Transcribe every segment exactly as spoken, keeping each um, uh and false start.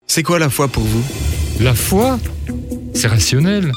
C'est quoi la foi pour vous ? La foi, c'est rationnel.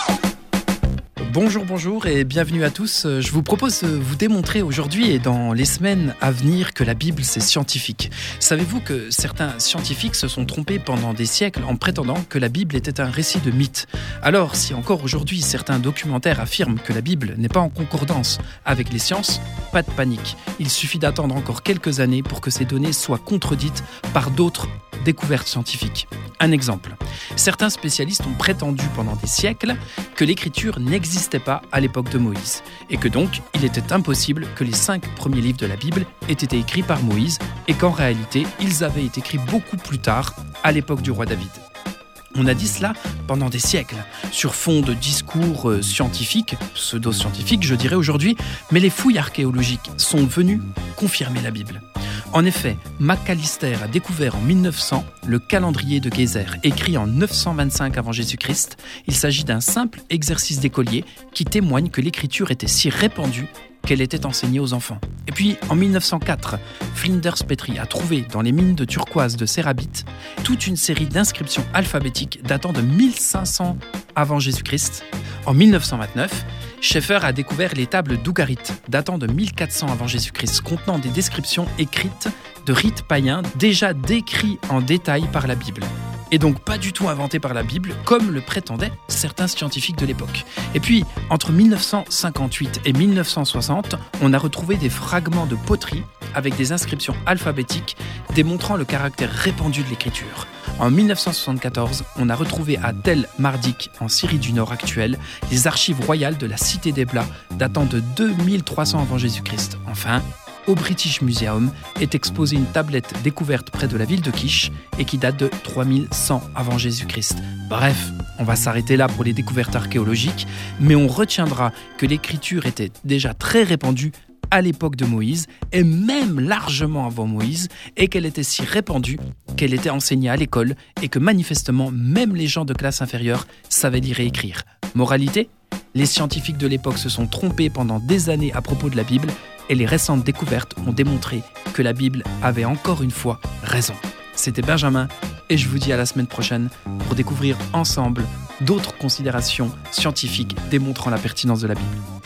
Bonjour, bonjour et bienvenue à tous. Je vous propose de vous démontrer aujourd'hui et dans les semaines à venir que la Bible c'est scientifique. Savez-vous que certains scientifiques se sont trompés pendant des siècles en prétendant que la Bible était un récit de mythes ? Alors, si encore aujourd'hui certains documentaires affirment que la Bible n'est pas en concordance avec les sciences, pas de panique. Il suffit d'attendre encore quelques années pour que ces données soient contredites par d'autres découvertes scientifiques. Un exemple. Certains spécialistes ont prétendu pendant des siècles que l'écriture n'existait pas à l'époque de Moïse et que donc il était impossible que les cinq premiers livres de la Bible aient été écrits par Moïse et qu'en réalité ils avaient été écrits beaucoup plus tard, à l'époque du roi David. On a dit cela pendant des siècles, sur fond de discours scientifiques, pseudo-scientifiques je dirais aujourd'hui, mais les fouilles archéologiques sont venues confirmer la Bible. En effet, Macalister a découvert en mille neuf cents le calendrier de Gézer, écrit en neuf cent vingt-cinq avant Jésus-Christ. Il s'agit d'un simple exercice d'écolier qui témoigne que l'écriture était si répandue qu'elle était enseignée aux enfants. Et puis, en mille neuf cent quatre, Flinders Petrie a trouvé dans les mines de turquoise de Cérabite toute une série d'inscriptions alphabétiques datant de mille cinq cents avant Jésus-Christ. En mille neuf cent vingt-neuf, Schaeffer a découvert les tables d'Ougarit, datant de mille quatre cents avant Jésus-Christ, contenant des descriptions écrites de rites païens déjà décrits en détail par la Bible. Et donc pas du tout inventé par la Bible, comme le prétendaient certains scientifiques de l'époque. Et puis, entre mille neuf cent cinquante-huit et mille neuf cent soixante, on a retrouvé des fragments de poterie avec des inscriptions alphabétiques démontrant le caractère répandu de l'écriture. En mille neuf cent soixante-quatorze, on a retrouvé à Tel Mardik, en Syrie du Nord actuelle, les archives royales de la Cité d'Ebla datant de deux mille trois cents avant Jésus-Christ. Enfin, au British Museum est exposée une tablette découverte près de la ville de Kish et qui date de trois mille cent avant Jésus-Christ. Bref, on va s'arrêter là pour les découvertes archéologiques, mais on retiendra que l'écriture était déjà très répandue à l'époque de Moïse, et même largement avant Moïse, et qu'elle était si répandue qu'elle était enseignée à l'école, et que manifestement, même les gens de classe inférieure savaient lire et écrire. Moralité ? Les scientifiques de l'époque se sont trompés pendant des années à propos de la Bible, et les récentes découvertes ont démontré que la Bible avait encore une fois raison. C'était Benjamin, et je vous dis à la semaine prochaine pour découvrir ensemble d'autres considérations scientifiques démontrant la pertinence de la Bible.